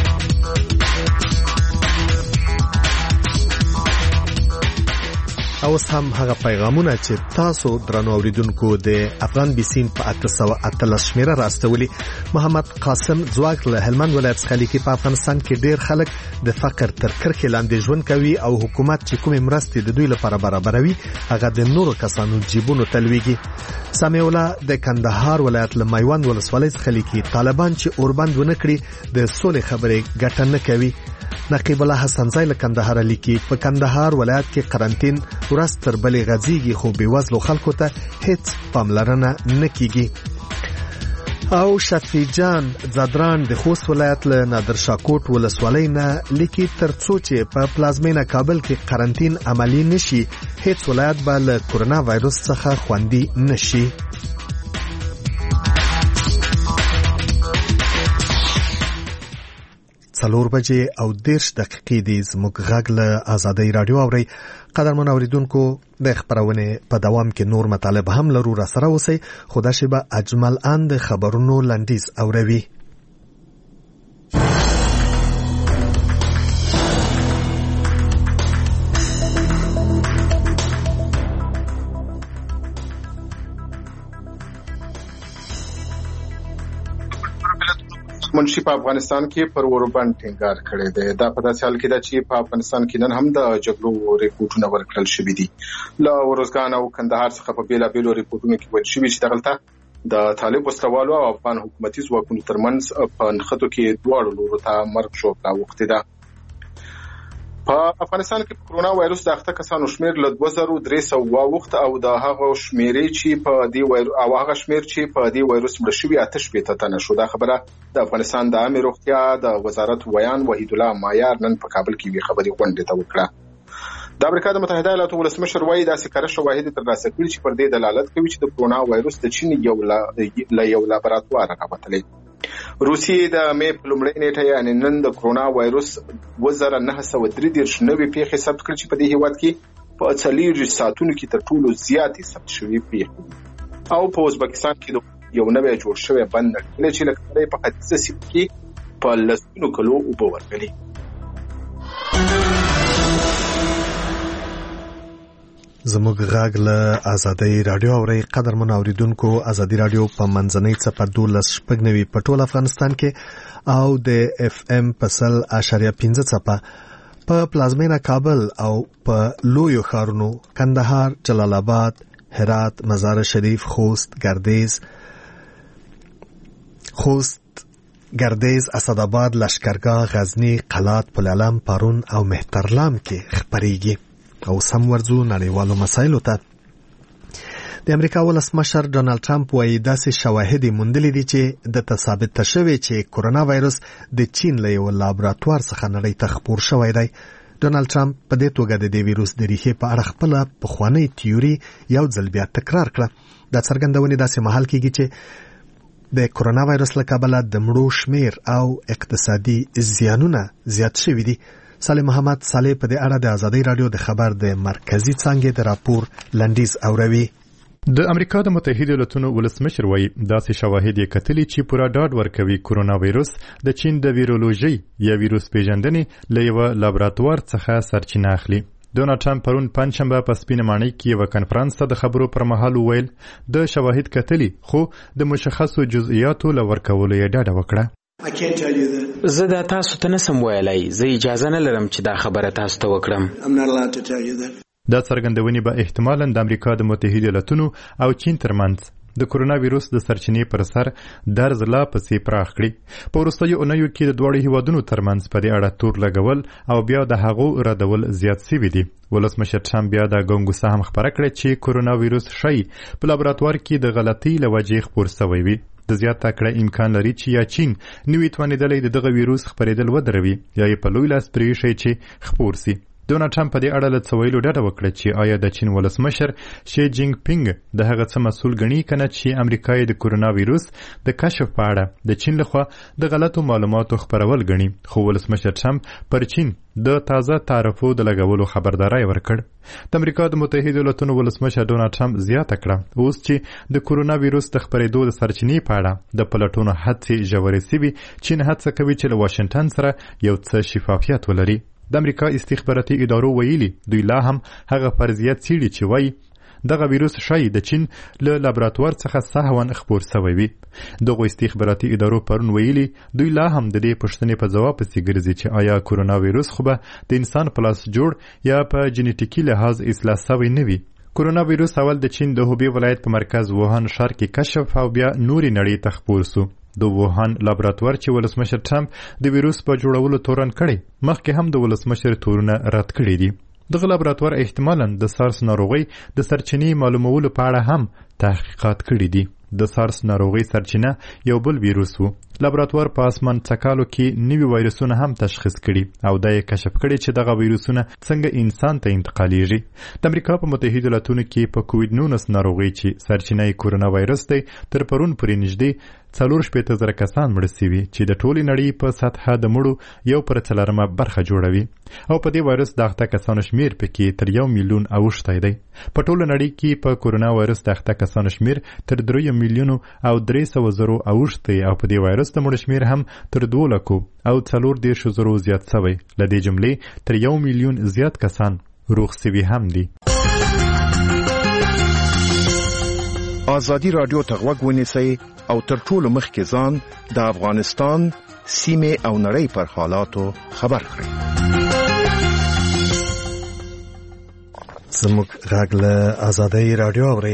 او اوس هم هغه پیغامونه چې تاسو درنو اوریدونکو د افغان بیسین په اته سوه اتلس شمیره راستولي. محمد قاسم ځواک له هلمند ولایت څخه لیکي په افغانستان کې ډیر خلک د فقر تر کرښې لاندې ژوند کوي او حکومت چې کومې مرستې د دوی لپاره برابروي هغه د نورو کسانو جیبونو تلويږي. سامي الله د کندهار ولایت له میوند ولسوالۍ څخه لیکي طالبان چې اوربند ونکړي د سولې خبرې ګټه نه کوي. نقیب الله حسنزای له کندهار لیکي په کندهار ولایت کې قرنټین ورځ تر بلې غځيږي خو بېوزلو خلکو ته هیڅ پاملرنه نه کیږي. او شفیع جان زادران د خوست ولایت له نادرشاکوټ ولسوالۍ نه لیکي ترڅو چې په پلازمینه کابل کې قرنټین عملی نشي هیڅ ولایت به له کورونا وایروس څخه خوندي نشي. څلور بجې او دیرش دقیقې دي. زموږ غږ له آزادۍ رادیو اورئ. قدرمن اوریدونکو د خبرونې په دوام کې نور مطالب هم لرو، را سره اوسئ. خو دا شیبه اجمل ان د خبرونو لنډیز اوروي. منشي په افغانستان کې پر اوربند ټینګار کړی دی. دا په داسې حال کې ده چې په افغانستان کې نن هم د جګړو ریپورتونه ورکړل شوي دي. له ورزګان او کندهار څخه په بیلابیلو ریپورتونو کې ویل شوي چې دغلته د طالب وسلوالو او افغان حکومتي ځواکونو ترمنځ په نښتو کې دواړو لورو ته مرګ شوکه اوښتې ده. په افغانستان کې کرونا وایروس د اخته کسانو شمیر له دوه زره درې سوه واوښت او د هغه شمیرې چې په دې وایروس او هغه شمیر چې په دې وایروس مړ شوي اته شپېته تنه شو. دا خبره د افغانستان د عامه روغتیا د وزارت ویان وحید الله مایار نن په کابل کې وی خبري غونډه ته وکړه. د امریکا د متحده ایالاتو ولسمشر وایي دا سکره شواهد ترلاسه کړي چې پر دې دلالت کوي چې د کرونا وایروس د چین یو لا یو لابراتوار راغلی. روسیې د مې په لومړۍ نیټه یعنې نن د کرونا وایروس دوه زره نهه سوه درې دېرش نوې پیښې ثبت کړې چې په دې هیواد کې په څلېرویشت ساعتونو کې تر ټولو زیاتې ثبت شوې پیښې. او په ازبکستان کې یو نوی جوړ شوی بند نړۍ چې له کړۍ په ختیځه سیمه کې په لسګونو کلو اوبه ورکړي. زموږ غږ له آزادۍ رادیو اورئ. قدرمن اوریدونکو آزادۍ رادیو په منځنۍ څپه دولس شپږ نوي په ټول افغانستان کې او د اف ام په سل اشاریه پنځه څپه په پلازمینه کابل او په لویو ښارونو کندهار، جلال آباد، هرات، مزار شریف، خوست، گردیز خوست گردیز اسدآباد، لشکرګاه، غزنی، قلات، پلعلم، پارون او مهترلام کې خبرېږي. او سم ورځو نړیوالو مسایلو ته. د امریکا ولسمشر ډونالد ټرمپ وايي داسې شواهد موندلي دي چې د ثابت شوی چې کرونا وایروس د چین له یو لابراتوار څخه نړۍ ته خپور شوی دی. ډونالد ټرمپ په دې توګه د دې ویروس د ریښې په اړه خپله پخوانۍ تیوري یو ځل بیا تکرار کړه. دا څرګندونې داسې مهال کېږي چې د کرونا وایروس له کبله د مړو شمیر او اقتصادي زیانونه زیات شوي دي. صالح محمد صالح په دې اړه د آزادۍ رادیو د خبر د مرکزی څانګې د راپور لنډیز اوروي. د امریکا د متحده ایالاتونو ولسمشر وایي داسې شواهد یې کتلي چې پوره ډاډ ورکوي کرونا وایروس د چین د ویرولوژي یا ویروس پیژندنې له یوه لابراتوار څخه سرچینه اخلي. ډونالد ټرمپ پرون پنجشنبه په سپینه ماڼۍ کې یوه کنفرانس ته د خبرو پر مهال وویل د شواهد کتلي خو د مشخصو جزئیاتو له ورکولو یې ډاډه وکړه. زه دا تاسو ته نسم ویلای، زه اجازه نه لرم چې دا خبره تاسو ته وکړم. دا څرګندونې به احتمالاً د امریکا د متحده ایالاتونو او چین ترمنځ د کرونا ویروس د سرچینې پر سر درز لا پسې پراخ کړي. په وروستیو اونیو کې د دواړو هیوادونو ترمنځ په دې اړه تور لګول او بیا د هغو ردول زیات شوي دي. ولسمشر ټرمپ بیا د ګنګوسه هم خبره کړې چې کرونا ویروس ښایي په لابراتوار کې د غلطۍ له وجې خپور شوی وي. د زیاته کړه امکان لري چې یا چین نوې توانېدلې د دغه ویروس خپرېدل ودروي یا یې په لوی لاس پرېښی چې خپور سي. ډونالد ټرمپ په دې اړه له څه ویلو ډډه وکړه چې آیا د چین ولسمشر شي جینګ پینګ د هغه څه مسؤل ګڼي که نه چې امریکا یې د کرونا ویروس د کشف په اړه د چین لخوا د غلطو معلوماتو خپرول ګڼي. خو ولسمشر ټرمپ پر چین د تازه تعرفو د لګولو خبرداری ورکړ. د امریکا د متحده ایالاتونو ولسمشر ډونالد ټرمپ زیاته کړه اوس چې د کرونا ویروس د خپرېدو د سرچینې په اړه د پلټونو هڅې ژورې سوي، چین هڅه کوي چې له واشنګټن سره یو څه شفافیت ولري. د امریکا استخباراتي ادارو ویلي دوی لا هم هغه فرضیت څېړي چې وایي دغه ویروس شاید د چین له لابراتوار څخه سهوا خپور شوی وي. دغه استخباراتي ادارو پرون ویلي دوی لا هم د دې پوښتنې په ځواب پسې ګرځي چې آیا کورونا ویروس خو به د انسان په لاس جوړ یا په جینیټیکي لحاظ اصلاح شوی نه وي. کورونا ویروس اول د چین د هوبی ولایت په مرکز ووهان ښار کې کشف او بیا نورې نړۍ ته خپور سو. د ووهان لابراتوار چې ولسمشر ټرمپ د ویروس په جوړولو تورن کړی مخکې هم د ولسمشر تورونه رد کړي دي. دغه لابراتوار احتمالاً د سارس ناروغي د سرچینې معلومولو په اړه هم تحقیقات کړي دي. د سارس ناروغي سرچینه یو بل ویروس و. لابراتوار په اسمان څکالو کې نوي وایرسونه هم تشخیص کړي او دا یې کشف کړي چې دغه ویروسونه څنګه انسان ته انتقالیږي. د امریکا په متحده ایالاتونو کې په کووید نولس ناروغي چې سرچینه یې کورونا وایرس دی تر پرون پورې نږدې څلور شپېته زره کسان مړه سوي چې د ټولې نړۍ په سطحه د مړو یو پر څلورمه برخه جوړوي او په دې وایرس د اخته کسانو شمیر پکې تر یو میلیون اوښتی دی. په ټوله نړۍ کې په کورونا وایرس د اخته کسانو شمیر تر درې میلیونو او درې سوه زرو اوښتی او په دې وایرس د مړو شمیر هم تر دوه لکو او څلور دېرشو زرو زیات شوی. له دې جملې تر یو میلیون زیات کسان روغ سوي هم دي. آزادی رادیو ته غوږ ونیسئ او تر ټولو مخکې ځان د افغانستان سیمې او نړۍ پر حالاتو خبر کړئ. زموږ غږ له آزادی رادیو اورئ.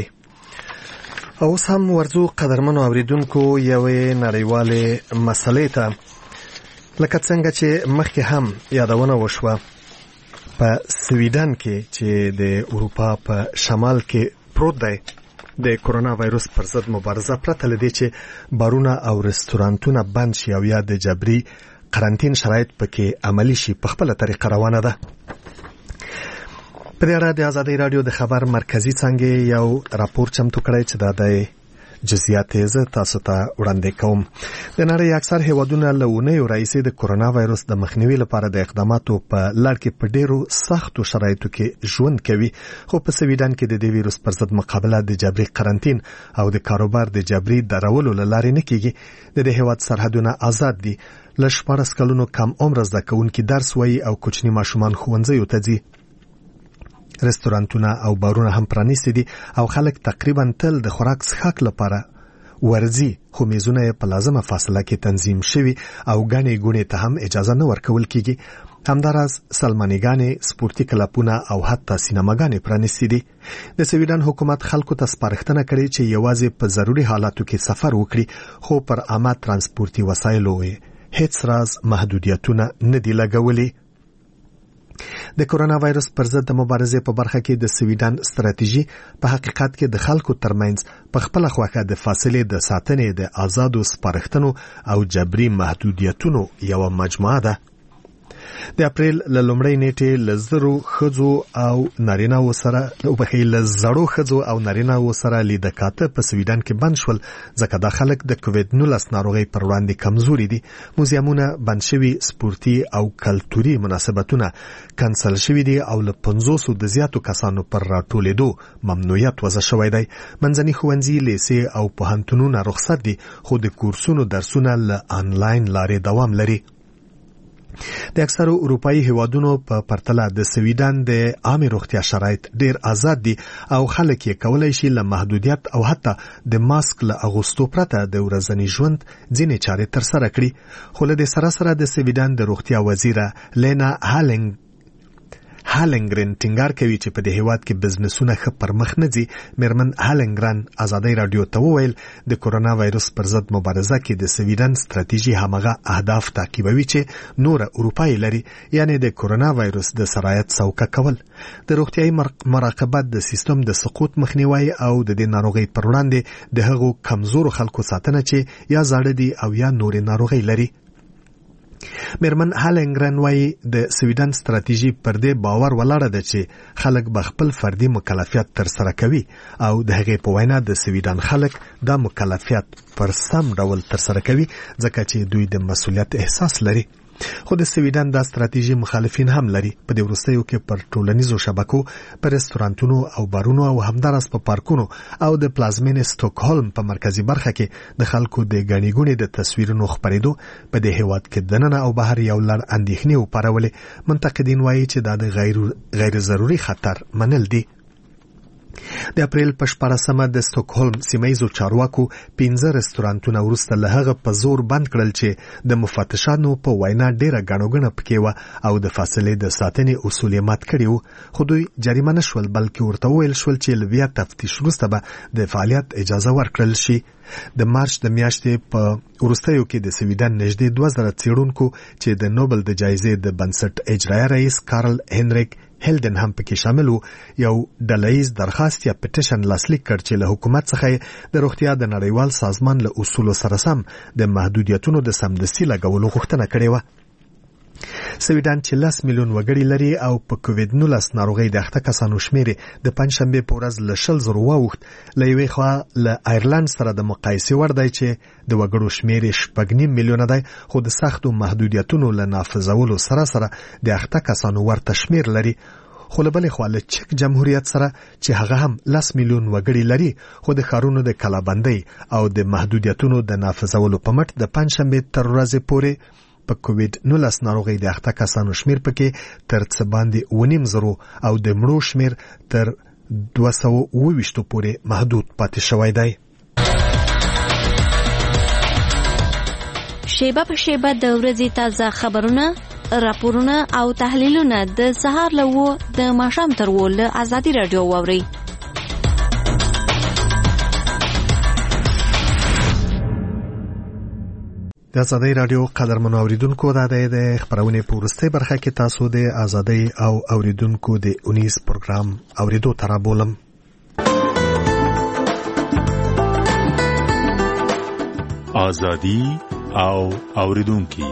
اوس هم ورځو قدرمنو اوریدونکو یوې نړیوالې مسلې ته لکه څنګه چې مخکې هم یادونه وشوه په سویډن کې چې د اروپا په شمال کې پروت دی د کورونا وایروس پر ضد مبارزه پرته له دې چې بارونه او رستورانتونه بند شي او یا د جبري قرنطین شرایط پکې عملی شي په خپله طریقه روانه ده. په دې اړه د ازادۍ راډیو د خبر مرکزي څانګې یو راپور چمتو کړی چې دا د جزئیات یې زه تاسو ته وړاندې کوم. د نړۍ اکثر هیوادونه له اونیو راهیسې د کورونا وایروس د مخنیوي لپاره د اقداماتو په لړ کې په ډېرو سختو شرایطو کې ژوند کوي، خو په سویډن کې د دې ویروس پر ضد مقابله د جبري قرنطین او د کاروبار د جبري درولو له لارې نه کیږي. د دې هیواد سرحدونه آزاد دي. له شپاړس کلونو کم عمره زده کوونکي درس وایي او کوچني ماشومان ښوونځیو ته ځي. رستورانتونه او بارونه هم پرانیستي دي او خلک تقریبا تل د خوراک څښاک لپاره ورځي، خو میزونه په لازمه فاصله کې تنظیم شوي او ګڼې ګوڼې ته هم اجازه نه ورکول کیږي. همداراز سلمانیګانې، سپورتي کلبونه او حتی سینماګانې پرانیستي دي. د سویډن حکومت خلکو ته سپارښتنه کړې چې یوازې په ضروري حالاتو کې سفر وکړي، خو پر عامه ترانسپورتي وسایلو هیڅ راز محدودیتونه نه دي لګولي. د کورونا وایرس پر ضد د مبارزې په برخه کې د سویډن ستراتیژي په حقیقت کې د خلکو ترمنځ په خپله خوښه د فاصلې د ساتنې د آزادو سپارښتنو او جبري محدودیتونو یوه مجموعه ده. د اپریل له لومړۍ نیټې له زرو ښځو او نارینه‌وو سره وبښئ له زړو ښځو او نارینه‌وو سره لیده کاته په سویډن کې بند شول، ځکه دا خلک د کووید نولس ناروغۍ پر وړاندې کمزوري دي. موزیمونه بند شوي، سپورتي او کلتوري مناسبتونه کنسل شوي دي او له پنځوسو د زیاتو کسانو پر راټولېدو ممنوعیت وضع شوی دی. منځني ښوونځي، لیسې او پوهنتونونه رخصت دي، خو د کورسونو درسونه له آنلاین لارې دوام لري. د اکثرو اروپایي هیوادونو په پرتله د سویډن د عامې روغتیا شرایط ډیر آزاد دي او خلک یې کولی شي له محدودیت او حتی د ماسک له اغوستو پرته د ورځني ژوند ځینې چارې ترسره کړي. خو له دې سره سره د سویډن د روغتیا وزیره لینا هالنګ هالنګرن ټینګار کوي چې په دې هیواد کې بزنسونه ښه پر مخ نه ځي. میرمن هالنګرن ازادۍ راډیو ته وویل د کورونا وایروس پر ضد مبارزه کې د سویډن ستراتیژي همغه اهداف تعقیبوي چې نوره اروپا یې لري، یعنې د کورونا وایروس د سرایت څوکه کول، د روغتیایي مراقبت د سیستم د سقوط مخنیوی او د دې ناروغۍ پر وړاندې د هغو کمزورو خلکو ساتنه چې یا زاړه دي او یا نورې ناروغۍ لري. میرمن هالنګرن وایي د سویډن ستراتیژي پر دې باور ولاړه ده چې خلک به خپل فردي مکلفیت ترسره کوي او د هغې په وینا د سویډن خلک دا مکلفیت پر سم ډول ترسره کوي ځکه چې دوی د مسؤلیت احساس لري. خو د سویډن د ستراتیژي مخالفین هم لري. په دې وروستیو کې پر ټولنیزو شبکو، پر رستورانتونو او بارونو او همدارس په پارکونو او د پلازمینې سټوکهولم په مرکزی برخه کې د خلکو د غنی ګونې د تصویرونو خپرېدو په دې هیواد کې دننه او بهر یو لړ اندېښنې وپارولې. منتقدین وایي چې دا د غیر غیر ضروري خطر منل دي. د اپریل په شپاړسمه د سټوکهولم سیمایزو چارواکو پنځه رستورانتونه وروسته له هغه په زور بند کړل چې د مفتشانو په وینا ډیره غاڼوګنه پکې و او د فاصلې د ساتنې اصول یې مات کړي وو. خو دوی جریمه نه شول، بلکې ورته وویل شول چې له بیا تفتیش وروسته به د فعالیت اجازه ورکړل شي. د مارچ د میاشتې په وروستیو کې د سویډن نږدې دوه زره څېړونکو چې د نوبل د جایزې د بنسټ اجرایه رئیس کارل هنریک هیلدن هم پکې شامل وو، یو ډلهییز درخواست یا پټیشن لاسلیک کړ چې له حکومت څخه د روغتیا د نړیوال سازمان له اصولو سره سم د محدودیتونو د سمدستي لګولو غوښتنه کړې وه. سویډن چې لس میلیون وګړي لري او په کووډ نولس ناروغۍ د اخته کسانو شمیر د پنځشنبه په ورځ له شل زرو واوښت. له یوې خوا له ایرلند سره د مقایسې وړ دی چې د وګړو شمیر شپږ نیم میلیونه دی، خو د سختو محدودیتونو له نافذولو سره سره د اخته کسانو ورته شمیر لري. خو له بلې خوا له چک جمهوریت سره چې هغه هم لس میلیون وګړي لري، خو د ښارونو د کلابندۍ او د محدودیتونو د نافذولو په مټ د پنځشنبې تر ورځې پورې په کووډ نولس ناروغۍ د اخته کسانو شمیر پکې تر څه باندې اوه نیم زرو او د مړو شمیر تر دوه سوه اوه ویشتو پورې محدود پاتې شوی دی. شیبه په شیبه د ورځې تازه خبرونه، راپورونه او تحلیلونه د سهار له اوه د ماښام تر اوه له ازادي راډیو واورئ. د ازادي راډیو قدرمنو اوریدونکو، دا د خبرونه په وروستۍ برخه کې تاسو د ازادي او اوریدونکو د اونیز پروګرام اوریدو ته رابولم. ازادي او اوریدونکو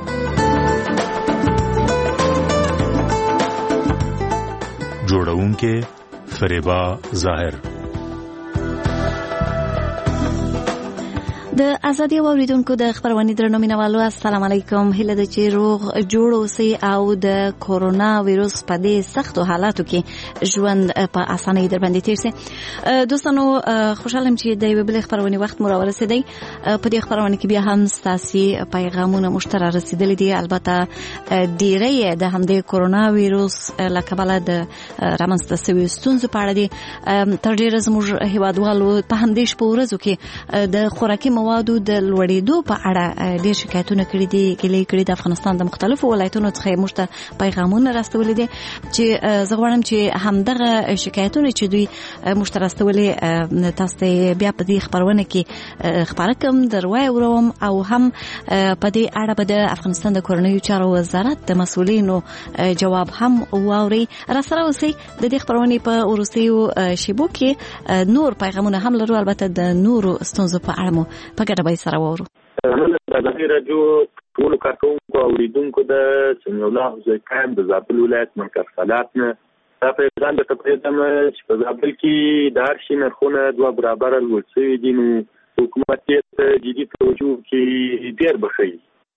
جوړونکو فریبا ظاهر. د ازادي اوریدونکو د خبرونه درنو مینوالو، السلام علیکم. هله د چې روغ جوړ اوسئ او د کورونا وایروس په دې سختو حالاتو کې ژوند په اسانۍ در باندې تیر سي. دوستانو خوشاله چې د یو بل خبرونه وخت مو راورسېدی. په دې خبرونه کې بیا هم ستاسي پیغامونه مشترک رسیدلي دي. البته ډیری د همدې کورونا وایروس له کبله د رامنځته شویو ستونزو په اړه دي. تر ډیره زموږ هیوادوالو په همدې شپو ورځو کې د خوراکي موادو د لوړېدو په اړه ډېر شکایتونه کړي دي. ګیلې کړي د افغانستان د مختلفو ولایتونو څخه موږ ته پیغامونه راستولي دي چې زه غواړم چې همدغه شکایتونه چې دوی موږ ته راستولي تاسو ته بیا په دې خبرونه کې خبره کوم، در واوروم او هم په دې اړه به د افغانستان د کورنیو چارو وزارت د مسؤلینو جواب هم واوري. را سره اوسئ. د دې خبرونې په وروستیو شیبو کې نور پیغامونه هم لرو، البته د نورو ستونزو په اړه مو په ګډه به سره وورو. د ازادي راډیو ټول کارکونکو او اوریدونکو د سمیع الله حسین د زابل ولایت مرکز فعالیت نه دا پیغام د تقریبا چې په زابل کې د هر شي نرخونه دوه برابر لوړ شوي دي، نو حکومت ته جدي توجه کې ډېر بخښي.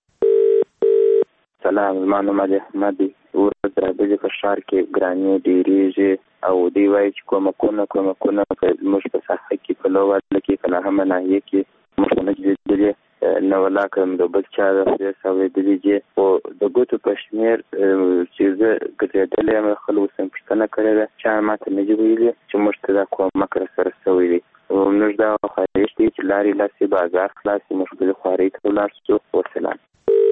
سلام، زما نوم علي احمد دی. ورځ د زابل په ښار کې ګراني ډېرېږي او دوی وایي چې کومکونه کومکونه موږ په ساحه کې په لوړ کې په نهمه ناحیه کې موږ نه لیدلې نه ولا کوم د بل چا د فیس اورېدلي دي، خو د ګوتو په شمېر چې زه ګرځېدلی یم خلکو څخه پوښتنه کړې ده، چا ماته نه دي ویلي چې موږ ته دا کومک راسره شوی دی. موږ دا خواهش دی چې لارې لاسې بازار خلاص شي، موږ بلې خوارۍ ته ولاړ شو. وسلام.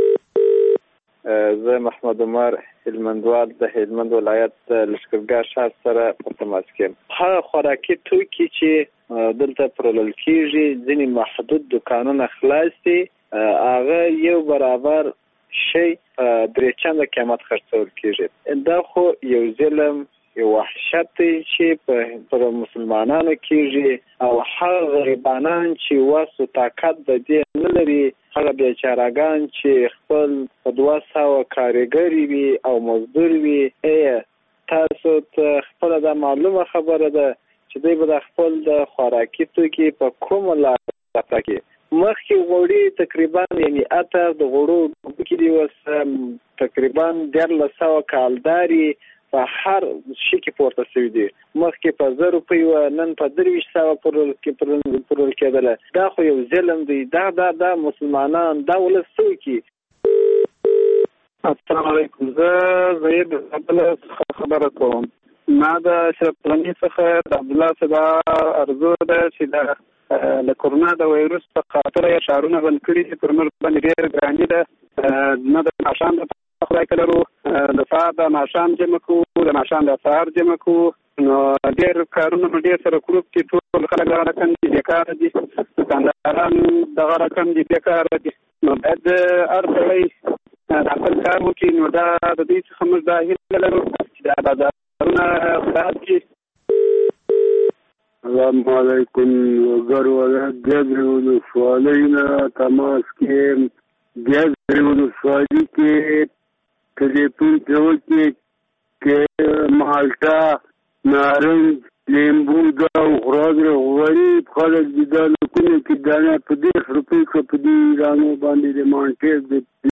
زه محمد عمر هلمندوال د هلمند ولایت لښکرګاه ښار سره په تماس کې یم. هغه خوراکي توکي چې دلته پلورل کېږي ځینې محدود دوکانونه خلاص دي، هغه یو برابر شی درې چنده قیمت خرڅول کېږي. دا خو یو ظلم، یو وحشت دی چې پر مسلمانانو کېږي او هغه غریبانان چې وس او طاقت د دې نه لري، هغه بیچارهګان چې خپل په دوه سوه کارګري وي او مزدور وي، تاسو ته خپله دا معلومه خبره ده چې دوی به د خپل د خوراکي توکي په کومه لاره کې مخکې غوړي تقریبا یعنی اته د غوړو کې دی وس تقریبا دیارلس سوه کالداري په هر شي کې پورته شوي دي. مخکې په زر روپۍ وه، نن په درویشت سوه پلورل کېدله. دا خو یو ظلم دی. دا دا دا مسلمانان دا ولس څه وکړي؟ السلام علیکم. زه زید عبدالله څخه خبره کوم. ما د اشرف غني څخه د عبدالله صاحب ارزو ده چې د د کورونا د وایروس په خاطر یې ښارونه بند کړي دي. پر موږ باندې ډېر ګراني ده. نه د ماښام د خدای کلرو د سهار د ماښام جمع کوو، د ماښام د سهار جمع کوو. نو ډېر کارونه مو ډېر سره کړو چې ټول خلک دغه رقم دي بېکاره دي، دوکانداران دغه رقم دي بېکاره دي. نو باید هر سړی د خپل کار وکړي. نو دا د دوی څخه موږ دا هیله لرو چې دا بازارونه خلاص کړي. السلام علیکم. وګړو ولایت ګیزرې ولسوالۍ نه تماس کې ګیزرې ولسوالۍ کې ټلیفون پرې وکړي چې مالټه، نارنج، لیمبو دا خوراک غریب خلک دي. دا لکونه کې دانه په دېرش روپۍ که په دې ایرانو باندې د مانټې د